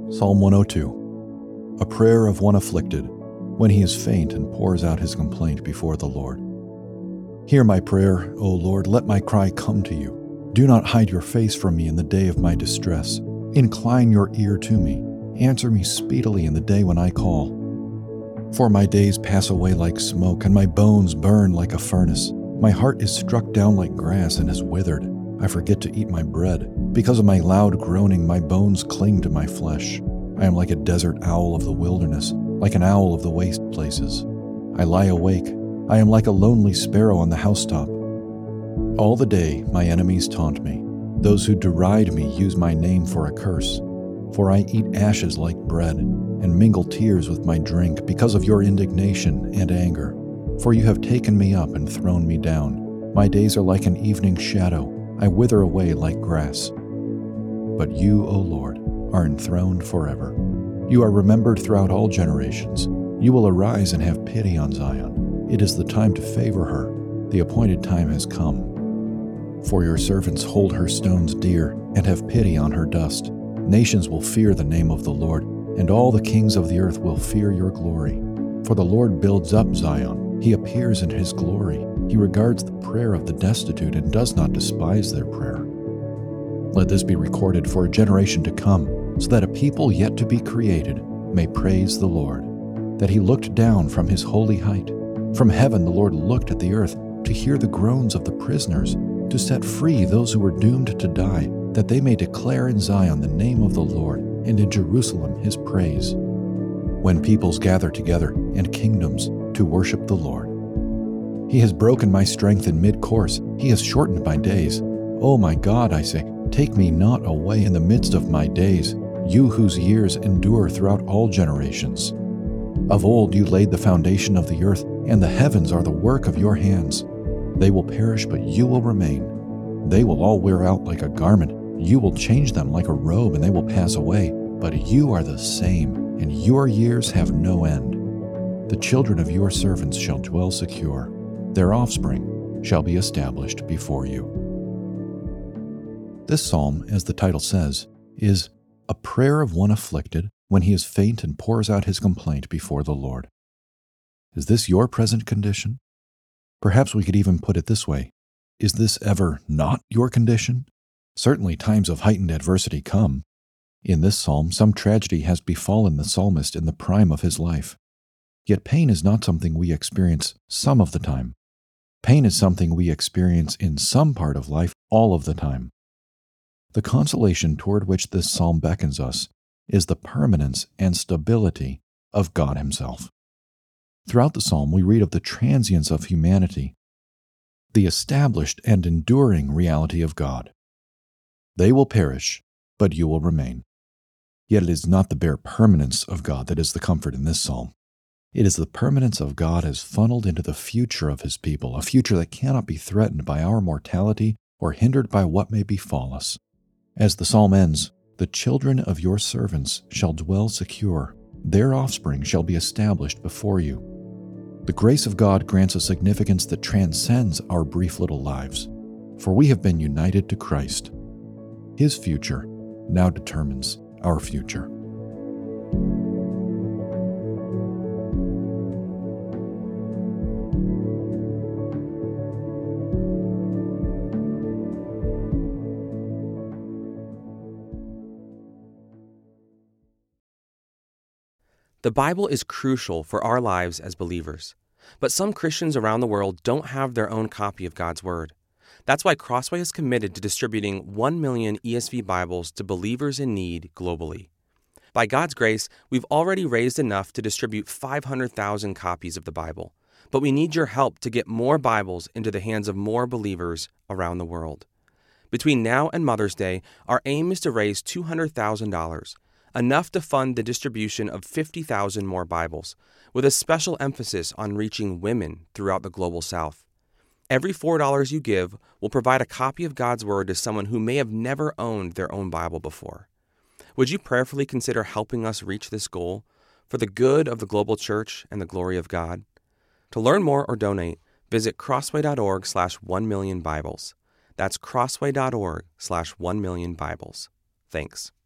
Psalm 102, a prayer of one afflicted, when he is faint and pours out his complaint before the Lord. Hear my prayer, O Lord, let my cry come to you. Do not hide your face from me in the day of my distress. Incline your ear to me. Answer me speedily in the day when I call. For my days pass away like smoke, and my bones burn like a furnace. My heart is struck down like grass and is withered. I forget to eat my bread. Because of my loud groaning, my bones cling to my flesh. I am like a desert owl of the wilderness, like an owl of the waste places. I lie awake. I am like a lonely sparrow on the housetop. All the day my enemies taunt me. Those who deride me use my name for a curse. For I eat ashes like bread, and mingle tears with my drink because of your indignation and anger. For you have taken me up and thrown me down. My days are like an evening shadow. I wither away like grass. But you, O Lord, are enthroned forever. You are remembered throughout all generations. You will arise and have pity on Zion. It is the time to favor her. The appointed time has come. For your servants hold her stones dear and have pity on her dust. Nations will fear the name of the Lord, and all the kings of the earth will fear your glory. For the Lord builds up Zion. He appears in his glory. He regards the prayer of the destitute and does not despise their prayer. Let this be recorded for a generation to come, so that a people yet to be created may praise the Lord, that he looked down from his holy height. From heaven the Lord looked at the earth to hear the groans of the prisoners, to set free those who were doomed to die, that they may declare in Zion the name of the Lord, and in Jerusalem his praise. When peoples gather together and kingdoms to worship the Lord. He has broken my strength in mid-course. He has shortened my days. O my God, I say, take me not away in the midst of my days, you whose years endure throughout all generations. Of old you laid the foundation of the earth, and the heavens are the work of your hands. They will perish, but you will remain. They will all wear out like a garment. You will change them like a robe, and they will pass away. But you are the same, and your years have no end. The children of your servants shall dwell secure. Their offspring shall be established before you. This psalm, as the title says, is a prayer of one afflicted when he is faint and pours out his complaint before the Lord. Is this your present condition? Perhaps we could even put it this way. Is this ever not your condition? Certainly times of heightened adversity come. In this psalm, some tragedy has befallen the psalmist in the prime of his life. Yet pain is not something we experience some of the time. Pain is something we experience in some part of life all of the time. The consolation toward which this psalm beckons us is the permanence and stability of God himself. Throughout the psalm, we read of the transience of humanity, the established and enduring reality of God. They will perish, but you will remain. Yet it is not the bare permanence of God that is the comfort in this psalm. It is the permanence of God as funneled into the future of his people, a future that cannot be threatened by our mortality or hindered by what may befall us. As the psalm ends, the children of your servants shall dwell secure. Their offspring shall be established before you. The grace of God grants a significance that transcends our brief little lives, for we have been united to Christ. His future now determines our future. The Bible is crucial for our lives as believers, but some Christians around the world don't have their own copy of God's Word. That's why Crossway is committed to distributing 1 million ESV Bibles to believers in need globally. By God's grace, we've already raised enough to distribute 500,000 copies of the Bible, but we need your help to get more Bibles into the hands of more believers around the world. Between now and Mother's Day, our aim is to raise $200,000, enough to fund the distribution of 50,000 more Bibles, with a special emphasis on reaching women throughout the global South. Every $4 you give will provide a copy of God's Word to someone who may have never owned their own Bible before. Would you prayerfully consider helping us reach this goal for the good of the global church and the glory of God? To learn more or donate, visit crossway.org/1millionbibles. That's crossway.org/1millionbibles. Thanks.